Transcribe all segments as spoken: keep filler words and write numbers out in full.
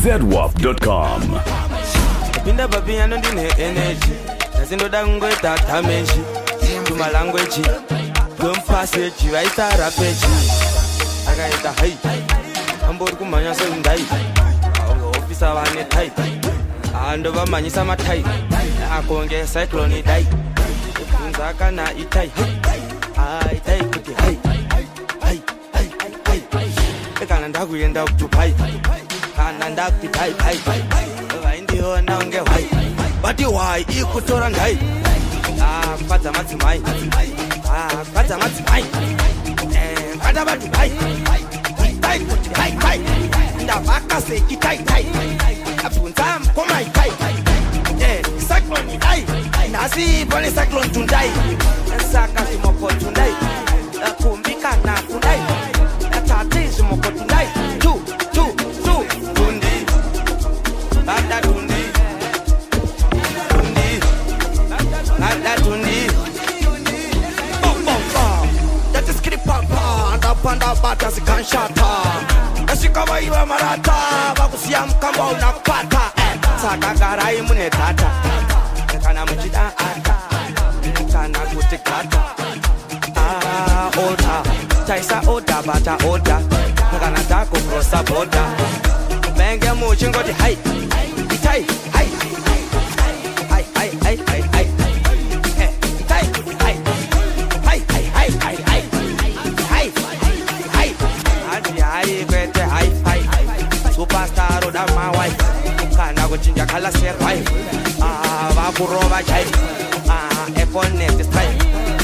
zedwap dot com. Pinda babi ando ndine energy. Nazindo dango eta damage. To my language. Don't pass it, you right a rapage. Aga eta hai. Ambor kumanya so ndai. Officer wane tai. Ando bamanyisa matai. Akonge cyclone dai. Nzaka na itai. Ai tai kuti hai. Hai hai hai. Ekana ndakuyenda to pai. Kana ndakti pai pai pai. Vaindio naonge hai. But you why ikutora ndai. Ah, pata matimai. Ah, pata matimai. Eh, pata matimai. Tai kuti hai hai. Ndavaka se kitai tai. Apunta mkoma itai. Eh, cyclone dai. Nasi pole cyclone tundai. Saka simoko tundai. Kumbika na kundai. Tati simoko tundai. Tu tu tu tundi. Bada tundi. Tundi. Bada tundi. Bom bom bom. That is skip papa. Anda panda bata zikanshata. Nashikawa iwa marata. Bakusia mkamba unapata. Saka garai mune tata. Kana mchida ata. Kana kutikata. Ah, oda. Taisa oda bata oda. Kana tako crossa boda. Benge muchingo di hai. Itai hai. Hai hai hai hai hai. Eh, itai hai. Hai hai hai hai hai. Hai hai. Adi hai kwete hai hai. Superstar oda mawai. Kana kuchinja kala serwai. Ah, vakuroba chai. Ah, Apple net strike.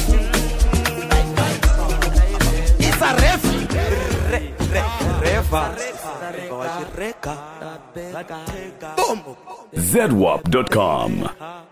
It's a ref. Re, re, reva. Reka. Boom. zedwap dot com.